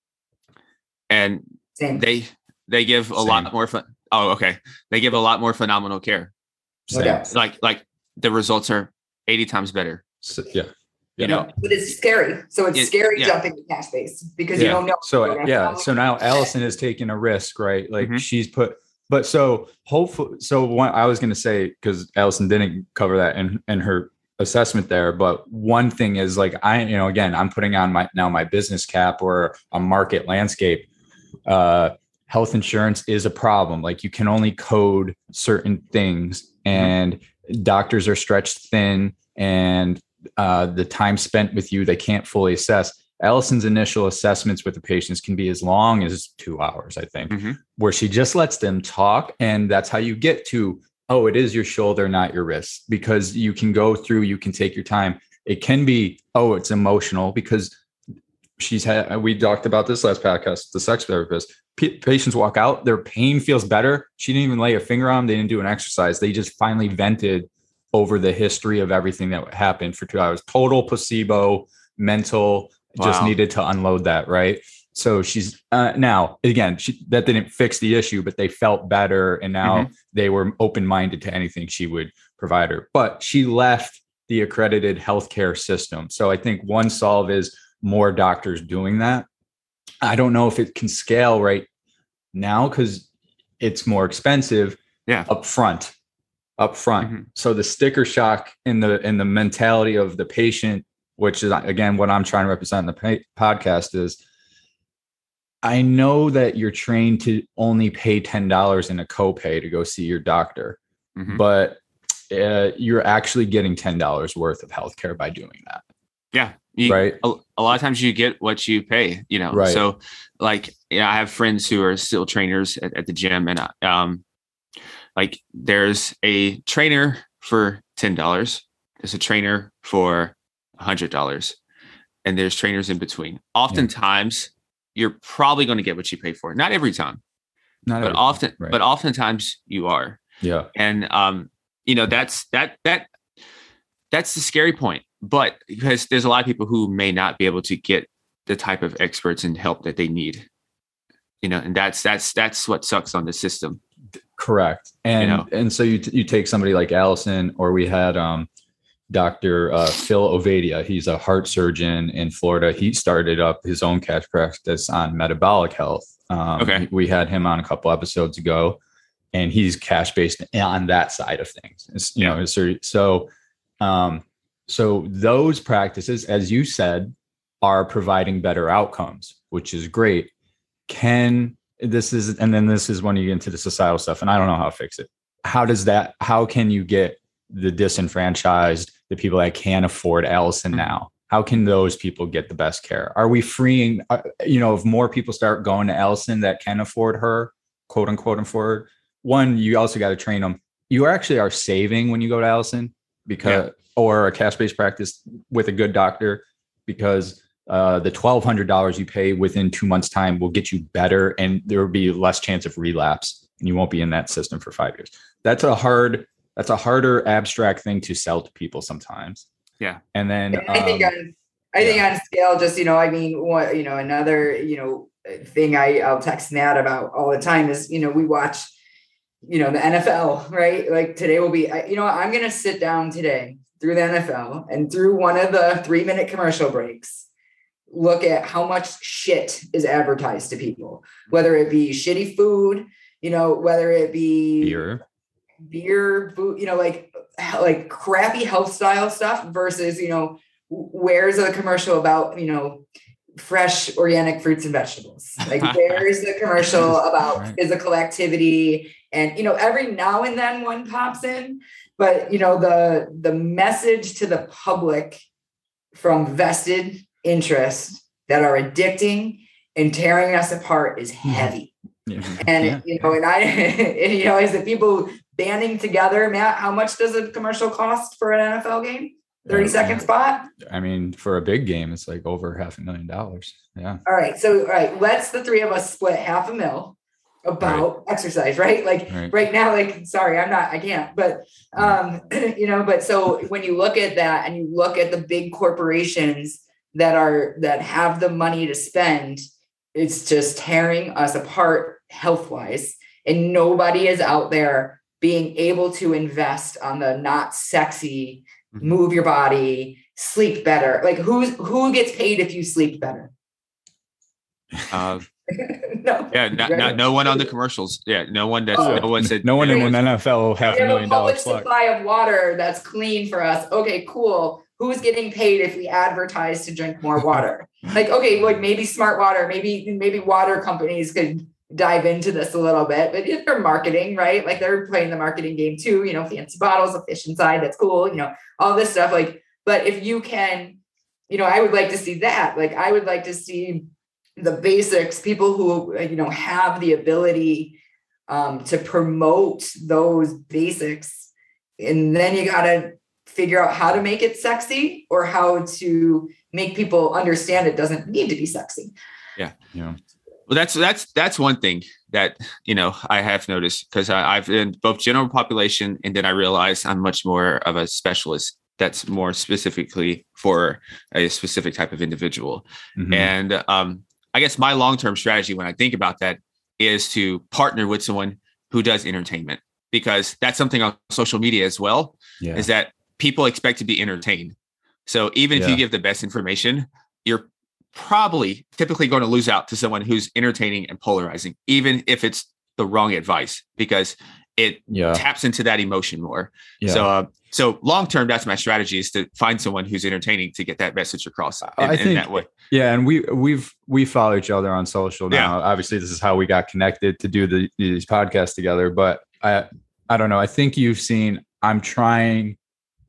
And Same. they, they give a Same. lot more fun. Oh, okay. They give a lot more phenomenal care. Okay. Like, like the results are eighty times better. So, yeah. You know, but it's scary. So it's it, scary yeah. jumping to cash base because yeah. you don't know. So yeah. So now Allison is taking a risk, right? Like mm-hmm. she's put, but so hopefully, so one, I was going to say, because Allison didn't cover that in, in her assessment there, but one thing is like, I, you know, again, I'm putting on my, now my business cap or a market landscape. Uh, health insurance is a problem. Like you can only code certain things and mm-hmm. doctors are stretched thin, and uh, the time spent with you, they can't fully assess. Allison's initial assessments with the patients can be as long as two hours, I think, mm-hmm. where she just lets them talk. And that's how you get to, oh, it is your shoulder, not your wrist, because you can go through, you can take your time. It can be, oh, it's emotional, because she's had, we talked about this last podcast, the sex therapist, P- patients walk out, their pain feels better. She didn't even lay a finger on them. They didn't do an exercise. They just finally vented over the history of everything that happened for two hours, total placebo, mental, wow. Just needed to unload that. Right. So she's uh, now, again, she, that didn't fix the issue, but they felt better. And now mm-hmm. they were open-minded to anything she would provide her, but she left the accredited healthcare system. So I think one solve is more doctors doing that. I don't know if it can scale right now because it's more expensive yeah. up front, up front. Mm-hmm. So the sticker shock in the, in the mentality of the patient, which is again, what I'm trying to represent in the pa- podcast is, I know that you're trained to only pay ten dollars in a copay to go see your doctor, mm-hmm. but uh, you're actually getting ten dollars worth of healthcare by doing that. Yeah. You, right. A, a lot of times you get what you pay, you know? Right. So like, yeah, I have friends who are still trainers at, at the gym, and um, like there's a trainer for ten dollars. There's a trainer for a hundred dollars, and there's trainers in between. Oftentimes yeah. you're probably going to get what you pay for. Not every time, Not but every often, time. Right. but oftentimes you are. Yeah. And, um, you know, that's, that, that, that's the scary point, but because there's a lot of people who may not be able to get the type of experts and help that they need, you know, and that's, that's, that's what sucks on the system. Correct. And, you know? and so you, you take somebody like Allison, or we had, um, Doctor Uh, Phil Ovadia. He's a heart surgeon in Florida. He started up his own cash practice on metabolic health. Um, okay. We had him on a couple episodes ago, and he's cash based on that side of things. It's, you yeah. know, it's, so, um, so those practices, as you said, are providing better outcomes, which is great. Can this is, and then this is when you get into the societal stuff, and I don't know how to fix it. How does that, how can you get the disenfranchised, the people that can't afford Allison now? How can those people get the best care? Are we freeing, uh, you know, if more people start going to Allison that can afford her, quote unquote, afford, one, you also got to train them. You actually are saving when you go to Allison because, yeah. or a cash-based practice with a good doctor, because uh, the twelve hundred dollars you pay within two months time will get you better, and there will be less chance of relapse, and you won't be in that system for five years. That's a hard, that's a harder abstract thing to sell to people sometimes. Yeah. And then um, I think on, I think yeah. on scale, just, you know, I mean, what, you know, another, you know, thing I, I'll text Nat about all the time is, you know, we watch, you know, the N F L, right? Like today will be, you know, I'm going to sit down today through the N F L and through one of the three minute commercial breaks, look at how much shit is advertised to people, whether it be shitty food, you know, whether it be beer, beer, food, you know, like, like crappy health style stuff versus, you know, where's a commercial about, you know, fresh organic fruits and vegetables? Like where's the commercial about right. physical activity? And, you know, every now and then one pops in, but, you know, the, the message to the public from vested interests that are addicting and tearing us apart is heavy. Yeah. And, yeah. you know, and I, and, you know, as the people banding together, Matt, how much does a commercial cost for an N F L game? thirty yeah. second spot? I mean, for a big game, it's like over half a million dollars. Yeah. All right. So, all right, let's the three of us split half a mil about right. exercise, right? Like right. right now, like, sorry, I'm not, I can't, but, um, you know, but so when you look at that and you look at the big corporations that are, that have the money to spend, it's just tearing us apart health wise. And nobody is out there being able to invest on the not sexy, move your body, sleep better. Like who's, who gets paid if you sleep better? Uh, no. Yeah, not, not, no one on the commercials. Yeah, no one that's oh, no one said no one in an N F L half a million dollars. Public supply of water that's clean for us. Okay, cool. Who's getting paid if we advertise to drink more water? Like, okay, like maybe smart water, maybe maybe water companies could dive into this a little bit, but if they're marketing, right? Like they're playing the marketing game too, you know, fancy bottles, a fish inside, that's cool, you know, all this stuff. Like, but if you can, you know, I would like to see that. Like, I would like to see the basics, people who, you know, have the ability um, to promote those basics. And then you got to figure out how to make it sexy or how to make people understand it doesn't need to be sexy. Yeah. Yeah. Well, that's, that's, that's one thing that, you know, I have noticed because I've been both general population and then I realized I'm much more of a specialist that's more specifically for a specific type of individual. Mm-hmm. And um, I guess my long-term strategy when I think about that is to partner with someone who does entertainment, because that's something on social media as well, yeah. is that people expect to be entertained. So even yeah. if you give the best information, you're probably typically going to lose out to someone who's entertaining and polarizing, even if it's the wrong advice, because it yeah. taps into that emotion more. Yeah. So, uh, so long-term, that's my strategy, is to find someone who's entertaining to get that message across in, I think, in that way. Yeah. And we, we've, we follow each other on social now. Yeah. Obviously this is how we got connected to do the, these podcasts together, but I, I don't know. I think you've seen, I'm trying,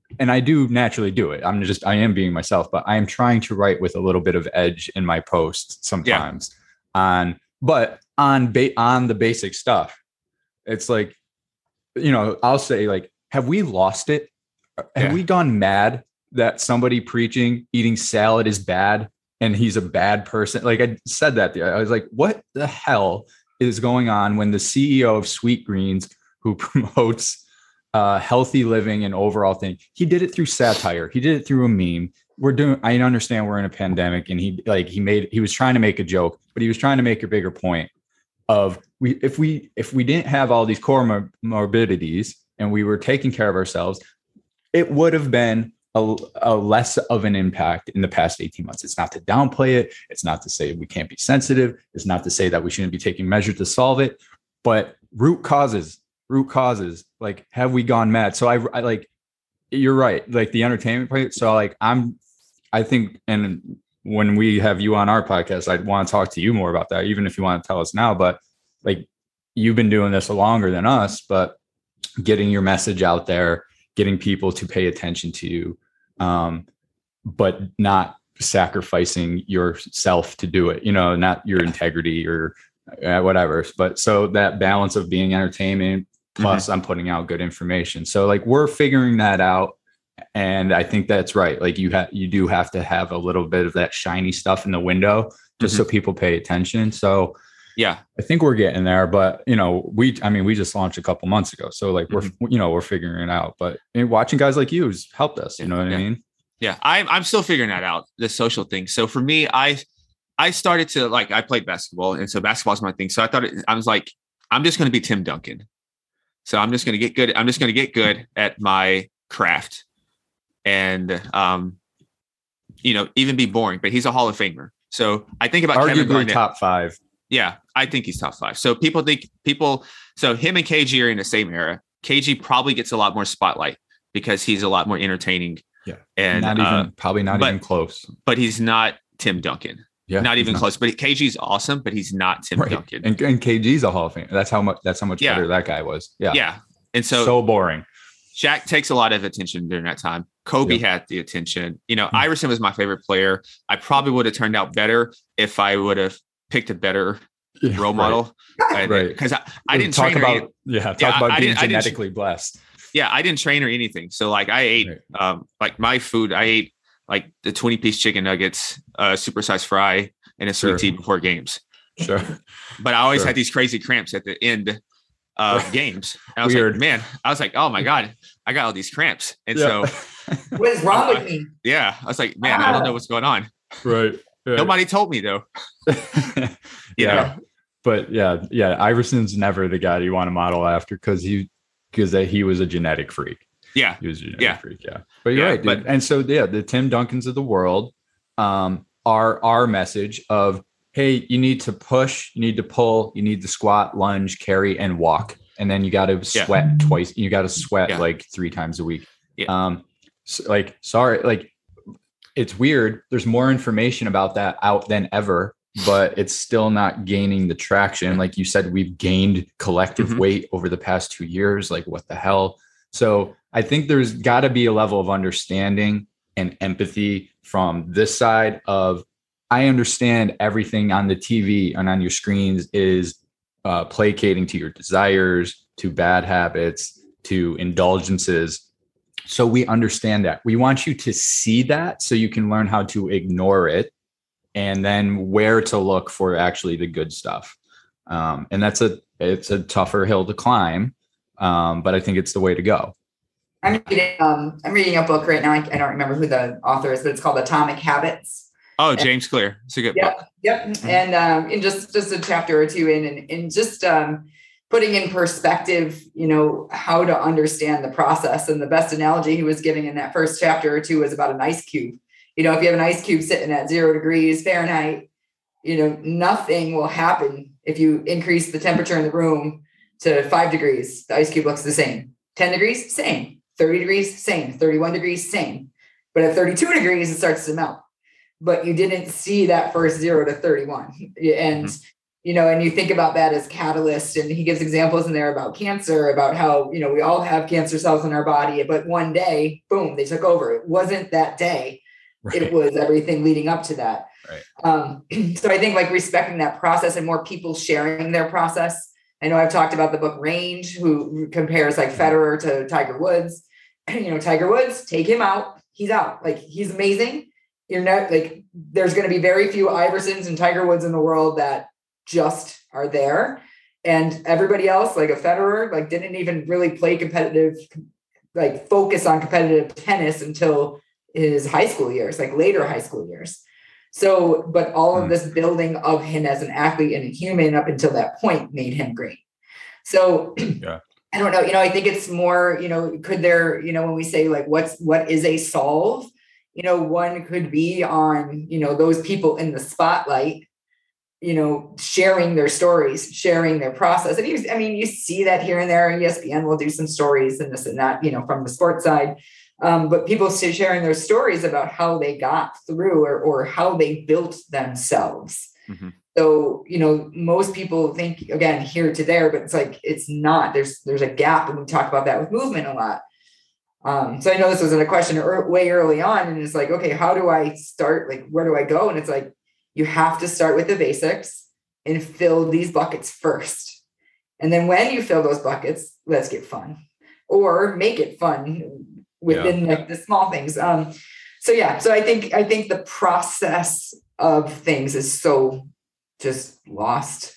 and I do naturally do it. I'm just, I am being myself, but I am trying to write with a little bit of edge in my posts sometimes yeah. on, but on, ba- on the basic stuff. It's like, you know, I'll say like, have we lost it? Have yeah. we gone mad that somebody preaching eating salad is bad and he's a bad person? Like I said that there. I was like, what the hell is going on when the C E O of Sweet Greens, who promotes uh, healthy living and overall thing, he did it through satire. He did it through a meme. We're doing, I understand we're in a pandemic, and he like, he made, he was trying to make a joke, but he was trying to make a bigger point of we, if we, if we didn't have all these comorbidities and we were taking care of ourselves, it would have been a, a less of an impact in the past eighteen months. It's not to downplay it. It's not to say we can't be sensitive. It's not to say that we shouldn't be taking measures to solve it, but root causes, root causes, like, have we gone mad? So I, I like, you're right. Like the entertainment part. So like, I'm, I think, and when we have you on our podcast, I'd want to talk to you more about that, even if you want to tell us now, but like, you've been doing this longer than us, but getting your message out there, getting people to pay attention to you, um, but not sacrificing yourself to do it, you know, not your integrity or uh, whatever. But so that balance of being entertainment, plus mm-hmm. I'm putting out good information. So like, we're figuring that out. And I think that's right. Like you have, you do have to have a little bit of that shiny stuff in the window just mm-hmm. so people pay attention. So yeah, I think we're getting there, but you know, we, I mean, we just launched a couple months ago. So like we're, mm-hmm. you know, we're figuring it out, but you know, watching guys like you has helped us, you know what yeah. I mean? Yeah. I'm, I'm still figuring that out, the social thing. So for me, I, I started to like, I played basketball, and so basketball is my thing. So I thought, it, I was like, I'm just going to be Tim Duncan. So I'm just going to get good. I'm just going to get good at my craft and, um, you know, even be boring, but he's a Hall of Famer. So I think about arguably Kevin Garnett. top five. Yeah, I think he's top five. So people think people, so him and K G are in the same era. K G probably gets a lot more spotlight because he's a lot more entertaining. Yeah. And not even, uh, probably not but, even close. But he's not Tim Duncan. Yeah. Not even not. close. But K G's awesome, but he's not Tim right. Duncan. And, and K G's a Hall of Fame. That's how much, that's how much yeah. better that guy was. Yeah. Yeah. And so, so boring. Shaq takes a lot of attention during that time. Kobe yep. had the attention. You know, mm-hmm. Iverson was my favorite player. I probably would have turned out better if I would have picked a better yeah, role model. Right. right. Because I, I didn't talk train about, any, yeah, talk yeah, about I, being I genetically blessed. Yeah. I didn't train or anything. So like I ate, right. um, like my food, I ate like the twenty piece chicken nuggets, uh, supersized fry, and a sweet sure. tea before games. Sure. But I always sure. had these crazy cramps at the end of games. And I was Weird. like, man, I was like, oh my God, I got all these cramps. And yeah. so what is wrong with me? Yeah. I was like, man, ah. I don't know what's going on. Right. right. Nobody told me though. yeah. know? But yeah, yeah. Iverson's never the guy you want to model after because he, because he was a genetic freak. Yeah. He was a genetic yeah. freak. Yeah. But you're yeah, right, dude. But, and so, yeah, the Tim Duncans of the world um, are our message of, hey, you need to push, you need to pull, you need to squat, lunge, carry, and walk. And then you got to sweat yeah. twice. You got to sweat yeah. like three times a week. Yeah. Um, so, like, sorry, like it's weird. There's more information about that out than ever, but it's still not gaining the traction. Like you said, we've gained collective mm-hmm. weight over the past two years. Like what the hell? So I think there's got to be a level of understanding and empathy from this side of, I understand everything on the T V and on your screens is uh, placating to your desires, to bad habits, to indulgences. So we understand that. We want you to see that so you can learn how to ignore it and then where to look for actually the good stuff. Um, and that's a, it's a tougher hill to climb, um, but I think it's the way to go. I'm reading, um, I'm reading a book right now. I, I don't remember who the author is, but it's called Atomic Habits. Oh, James Clear. It's a good yep, book. Yep. Mm-hmm. And um, in just, just a chapter or two in, and, and just um, putting in perspective, you know, how to understand the process. And the best analogy he was giving in that first chapter or two was about an ice cube. You know, if you have an ice cube sitting at zero degrees Fahrenheit, you know, nothing will happen if you increase the temperature in the room to five degrees. The ice cube looks the same. ten degrees, same. thirty degrees, same. thirty-one degrees, same. But at thirty-two degrees, it starts to melt. But you didn't see that first zero to thirty-one. And mm-hmm. you know, and you think about that as catalyst, and he gives examples in there about cancer, about how, you know, we all have cancer cells in our body, but one day, boom, they took over. It wasn't that day. Right. It was everything leading up to that. Right. Um, so I think like respecting that process and more people sharing their process. I know I've talked about the book Range, who compares like Federer to Tiger Woods. You know, Tiger Woods, take him out. He's out. Like, he's amazing. You're not like, there's going to be very few Iversons and Tiger Woods in the world that just are there. And everybody else, like a Federer, like didn't even really play competitive, like focus on competitive tennis until his high school years, like later high school years. So, but all of this building of him as an athlete and a human up until that point made him great. So yeah. I don't know, you know, I think it's more, you know, could there, you know, when we say like, what's, what is a solve, you know, one could be on, you know, those people in the spotlight, you know, sharing their stories, sharing their process. And you, I mean, you see that here and there. E S P N will do some stories and this and that, you know, from the sports side. Um, but people still sharing their stories about how they got through or, or how they built themselves. Mm-hmm. So, you know, most people think, again, here to there, but it's like, it's not, there's, there's a gap. And we talk about that with movement a lot. Um, so I know this was a question er, way early on, and it's like, okay, how do I start? Like, where do I go? And it's like, you have to start with the basics and fill these buckets first. And then when you fill those buckets, let's get fun or make it fun within yeah. like the small things. Um, so yeah, so I think, I think the process of things is so just lost.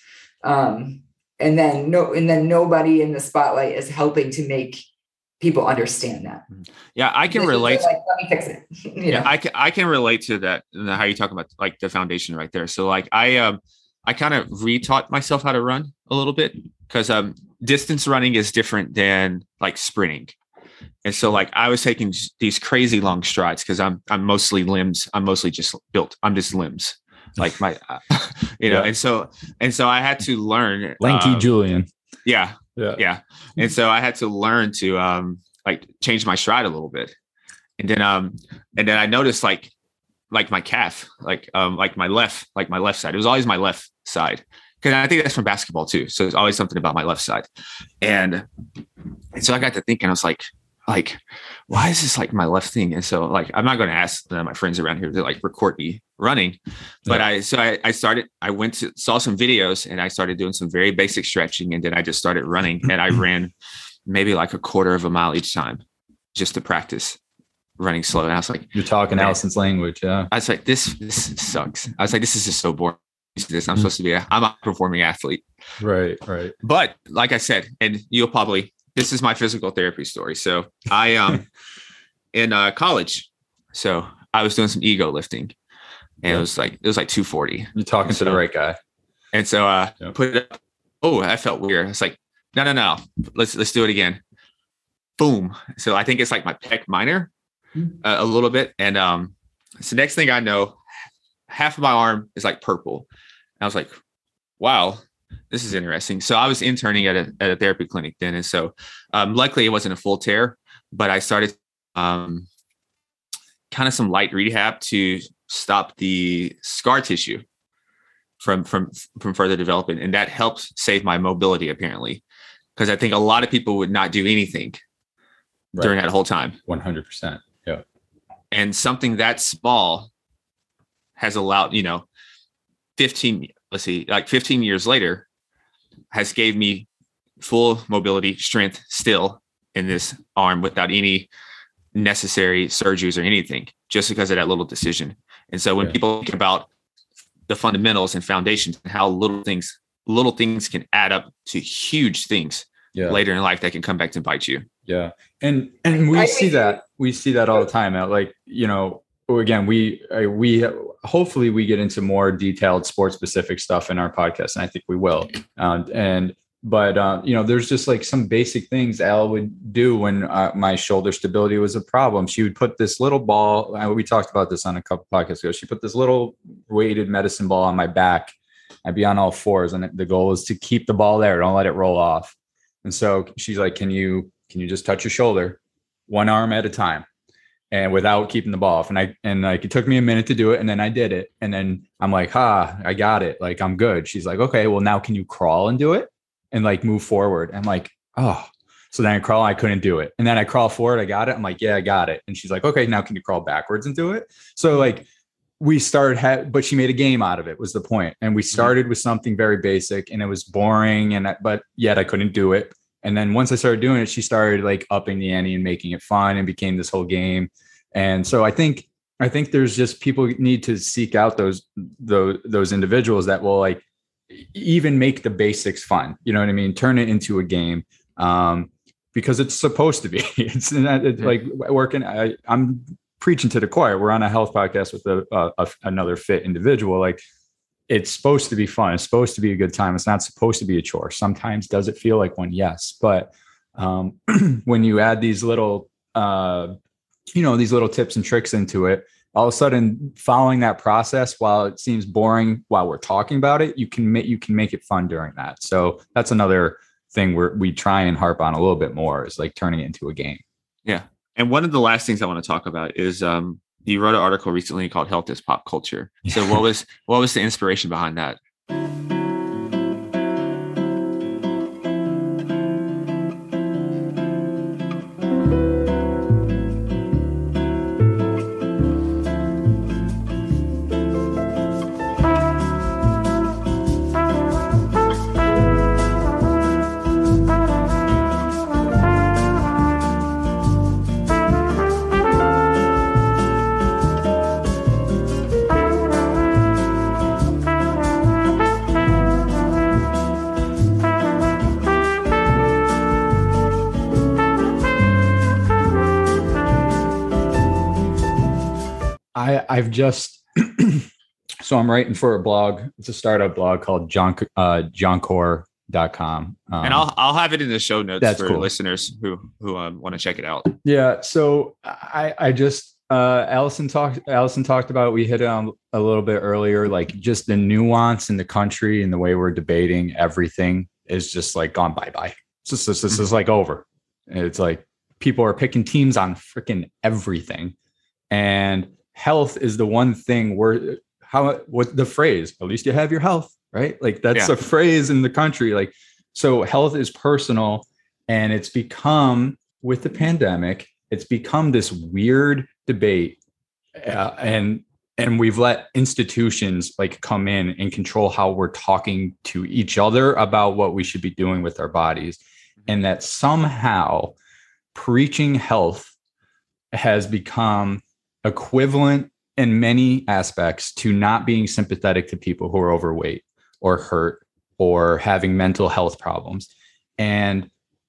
Um, and then no, and then nobody in the spotlight is helping to make people understand that. Yeah, I can this relate. Like, let me fix it. You yeah, know? I can I can relate to that. How you talk about like the foundation right there. So like I um I kind of retaught myself how to run a little bit because um distance running is different than like sprinting. And so like I was taking these crazy long strides because I'm I'm mostly limbs. I'm mostly just built. I'm just limbs. Like my, uh, you know, yeah. and so and so I had to learn. Lanky um, Julian. Yeah. Yeah. Yeah. And so I had to learn to um like change my stride a little bit. And then um and then I noticed like like my calf, like um like my left, like my left side. It was always my left side. Cause I think that's from basketball too. So it's always something about my left side. And, and so I got to thinking, I was like, like, why is this like my left thing? And so like, I'm not going to ask uh, my friends around here to like record me running, but yeah. I, so I, I started, I went to, saw some videos and I started doing some very basic stretching. And then I just started running and I ran maybe like a quarter of a mile each time just to practice running slow. And I was like, you're talking man. Allison's language. Yeah. I was like, this, this sucks. I was like, this is just so boring. This I'm supposed to be a, I'm a performing athlete. Right. Right. But like I said, and you'll probably, this is my physical therapy story. So I, um, in uh, college, so I was doing some ego lifting and yeah. it was like, it was like two forty. You're talking so, to the right guy. And so uh, yeah. put it up. Oh, that felt weird. It's like, no, no, no. Let's, let's do it again. Boom. So I think it's like my pec minor mm-hmm. uh, a little bit. And um, so next thing I know, half of my arm is like purple. I was like, wow, this is interesting. So I was interning at a, at a therapy clinic then. And so um, luckily it wasn't a full tear, but I started um, kind of some light rehab to stop the scar tissue from, from, from further development. And that helped save my mobility apparently. Because I think a lot of people would not do anything right. during that whole time. one hundred percent. Yeah. And something that small has allowed, you know, fifteen, let's see, like fifteen years later has gave me full mobility, strength still in this arm without any necessary surgeries or anything, just because of that little decision. And so when yeah. people think about the fundamentals and foundations and how little things, little things can add up to huge things yeah. later in life that can come back to bite you. Yeah. And, and we see that, we see that all the time. Like, you know, again, we, we, hopefully we get into more detailed sports specific stuff in our podcast. And I think we will. Um, and, but, uh, you know, there's just like some basic things Al would do when uh, my shoulder stability was a problem. She would put this little ball. Uh, we talked about this on a couple podcasts ago. She put this little weighted medicine ball on my back. I'd be on all fours. And the goal is to keep the ball there. Don't let it roll off. And so she's like, can you, can you just touch your shoulder one arm at a time? and without keeping the ball off. And I, and like, it took me a minute to do it. And then I did it. And then I'm like, ha, I got it. Like, I'm good. She's like, okay, well now can you crawl and do it and like move forward? I'm like, oh, so then I crawl, I couldn't do it. And then I crawl forward, I got it. I'm like, yeah, I got it. And she's like, okay, now can you crawl backwards and do it? So like we started, ha- but she made a game out of it was the point. And we started with something very basic and it was boring. And, I, but yet I couldn't do it. And then once I started doing it, she started like upping the ante and making it fun and became this whole game. And so I think, I think there's just people need to seek out those, those, those individuals that will like even make the basics fun. You know what I mean? Turn it into a game. Um, because it's supposed to be. It's, not, it's like working. I, I'm preaching to the choir. We're on a health podcast with a, a, a, another fit individual. Like it's supposed to be fun. It's supposed to be a good time. It's not supposed to be a chore. Sometimes does it feel like one? Yes. But um, when you add these little, uh, you know, these little tips and tricks into it, all of a sudden following that process, while it seems boring while we're talking about it, you can make, you can make it fun during that. So that's another thing where we try and harp on a little bit more is like turning it into a game. Yeah. And one of the last things I want to talk about is um, you wrote an article recently called Health is Pop Culture. So what was, what was the inspiration behind that? I, I've just, so I'm writing for a blog. It's a startup blog called John, uh, john core dot com. Um, and I'll, I'll have it in the show notes that's for cool. listeners who, who um, want to check it out. Yeah. So I, I just, uh, Allison talked, Allison talked about, we hit on a little bit earlier, like just the nuance in the country and the way we're debating everything is just like gone bye-bye. It's just, this is like over. It's like people are picking teams on freaking everything. And health is the one thing where how what the phrase, at least you have your health, right? Like that's yeah. a phrase in the country. Like, so health is personal, and it's become with the pandemic, it's become this weird debate. Uh, and, and we've let institutions like come in and control how we're talking to each other about what we should be doing with our bodies. And that somehow preaching health has become equivalent in many aspects to not being sympathetic to people who are overweight or hurt or having mental health problems. And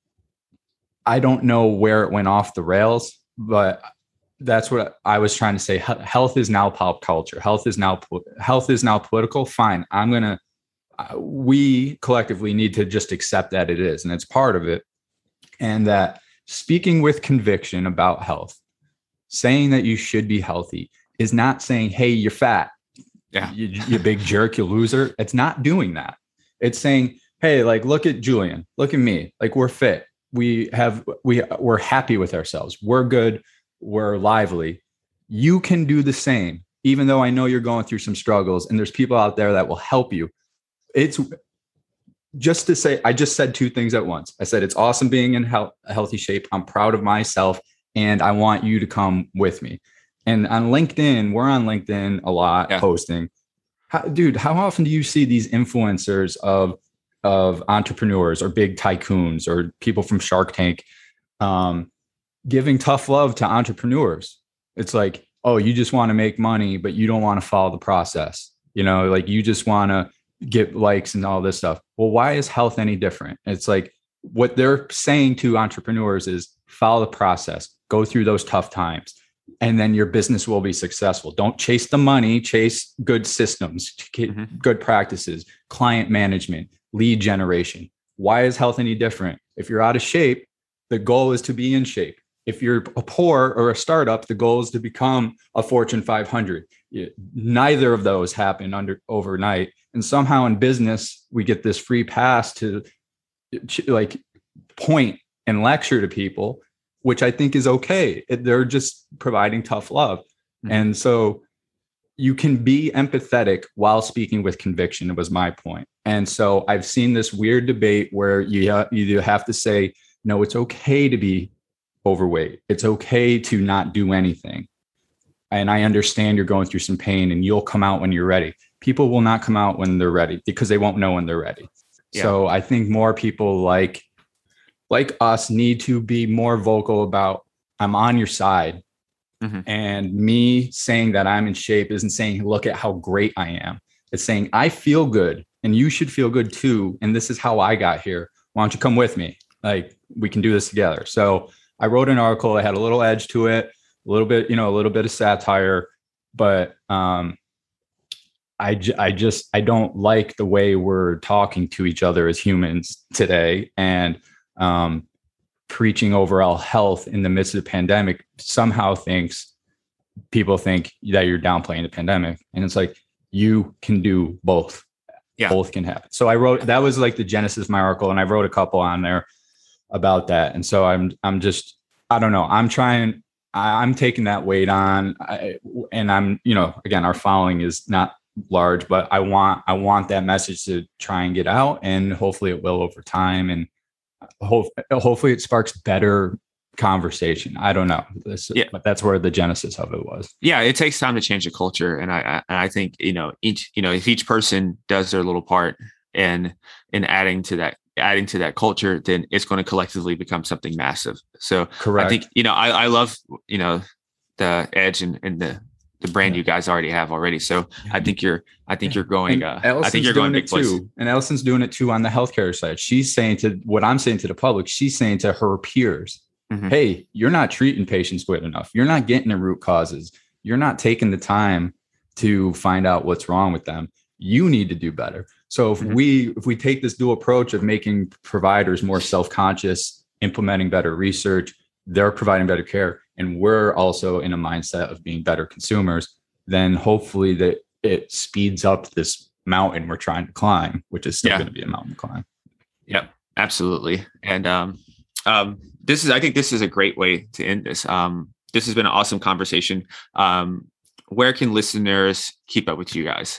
I don't know where it went off the rails, but that's what I was trying to say. Health is now pop culture. Health is now, health is now political. Fine. I'm going to, uh, we collectively need to just accept that it is, and it's part of it. And that speaking with conviction about health, saying that you should be healthy is not saying, hey, you're fat. Yeah. You, you big jerk, you loser. It's not doing that. It's saying, hey, like, look at Julian, look at me. Like, we're fit. We have, we, we're happy with ourselves. We're good. We're lively. You can do the same, even though I know you're going through some struggles and there's people out there that will help you. It's just to say, I just said two things at once. I said, it's awesome being in health, a healthy shape. I'm proud of myself. And I want you to come with me. And on LinkedIn, we're on LinkedIn a lot, yeah. posting. How, dude, how often do you see these influencers of, of entrepreneurs or big tycoons or people from Shark Tank um, giving tough love to entrepreneurs? It's like, oh, you just want to make money, but you don't want to follow the process. You know, like you just want to get likes and all this stuff. Well, why is health any different? It's like what they're saying to entrepreneurs is follow the process. Go through those tough times, and then your business will be successful. Don't chase the money, chase good systems, mm-hmm. good practices, client management, lead generation. Why is health any different? If you're out of shape, the goal is to be in shape. If you're a poor or a startup, the goal is to become a Fortune five hundred. Neither of those happen under overnight. And somehow in business, we get this free pass to like point and lecture to people which I think is okay. They're just providing tough love. Mm-hmm. And so you can be empathetic while speaking with conviction, was my point. And so I've seen this weird debate where you, ha- you have to say, no, it's okay to be overweight. It's okay to not do anything. And I understand you're going through some pain and you'll come out when you're ready. People will not come out when they're ready because they won't know when they're ready. Yeah. So I think more people like, like us need to be more vocal about, I'm on your side. Mm-hmm. And me saying that I'm in shape isn't saying, look at how great I am. It's saying, I feel good and you should feel good too. And this is how I got here. Why don't you come with me? Like, we can do this together. So I wrote an article. I had a little edge to it, a little bit, you know, a little bit of satire, but um, I, j- I just, I don't like the way we're talking to each other as humans today. And um, preaching overall health in the midst of the pandemic somehow thinks people think that you're downplaying the pandemic. And it's like, you can do both. Yeah. Both can happen. So I wrote, that was like the genesis of my article. And I wrote a couple on there about that. And so I'm, I'm just, I don't know. I'm trying, I, I'm taking that weight on I, and I'm, you know, again, our following is not large, but I want, I want that message to try and get out, and hopefully it will over time. And ho- hopefully it sparks better conversation. I don't know. This, yeah. But that's where the genesis of it was. Yeah. It takes time to change the culture. And I, I, I think, you know, each, you know, if each person does their little part in, in adding to that, adding to that culture, then it's going to collectively become something massive. So correct. I think, you know, I, I love, you know, the edge and, and the, the brand yeah. you guys already have already. So I think you're, I think you're going, uh, I think you're going big place. Too. And Allison's doing it too on the healthcare side. She's saying to what I'm saying to the public, she's saying to her peers, mm-hmm. hey, you're not treating patients good enough. You're not getting the root causes. You're not taking the time to find out what's wrong with them. You need to do better. So if mm-hmm. we if we take this dual approach of making providers more self-conscious, implementing better research, they're providing better care, and we're also in a mindset of being better consumers, then hopefully that it speeds up this mountain we're trying to climb, which is still yeah. going to be a mountain to climb. Yep, absolutely. And um, um, this is, I think this is a great way to end this. Um, this has been an awesome conversation. Um, where can listeners keep up with you guys?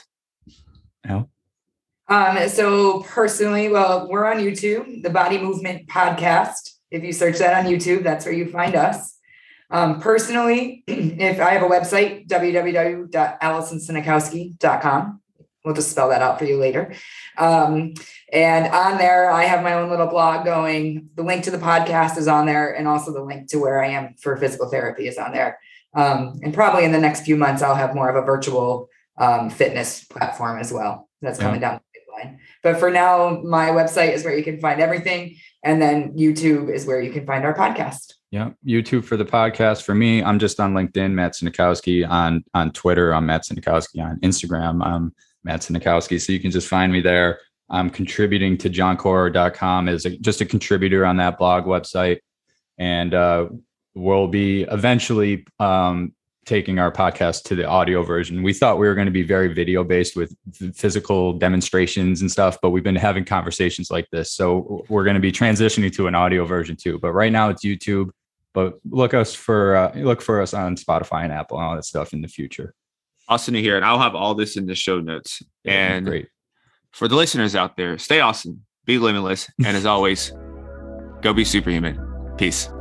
Al? Um, so personally, well, we're on YouTube, the Body Movement Podcast. If you search that on YouTube, that's where you find us. Um, personally, if I have a website, w w w dot allison sinikowski dot com. We'll just spell that out for you later. Um, and on there, I have my own little blog going. The link to the podcast is on there. And also the link to where I am for physical therapy is on there. Um, and probably in the next few months, I'll have more of a virtual um, fitness platform as well. That's coming yeah. down the pipeline. But for now, my website is where you can find everything. And then YouTube is where you can find our podcast. Yeah. YouTube for the podcast. For me, I'm just on LinkedIn, Matt Sinikowski. On, on Twitter, I'm Matt Sinikowski. On Instagram, I'm Matt Sinikowski. So you can just find me there. I'm contributing to john corer dot com as a, just a contributor on that blog website. And uh, we'll be eventually um, taking our podcast to the audio version. We thought we were going to be very video based with physical demonstrations and stuff, but we've been having conversations like this. So we're going to be transitioning to an audio version too. But right now it's YouTube. But look us for uh, look for us on Spotify and Apple and all that stuff in the future. Awesome to hear. And I'll have all this in the show notes. Yeah, and great. For the listeners out there, stay awesome, be limitless. And as always, go be superhuman. Peace.